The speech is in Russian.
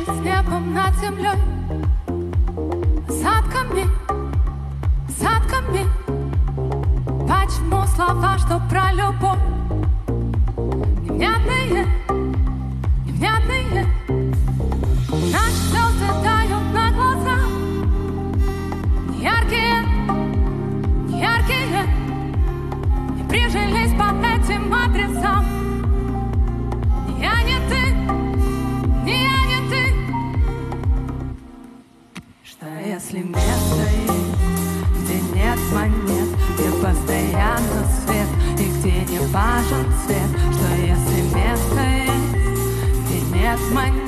с небом над землей, задками, задками. Почему слова, что про любовь, невнятные, невнятные? Наши слезы тают на глазах, неяркие, неяркие. Не прижились по этим адресам. Ни я, ни ты, ни я, ни ты. Что если место есть, где нет монет, где постоянно свет и где не важен цвет? Что если место есть, где нет монет?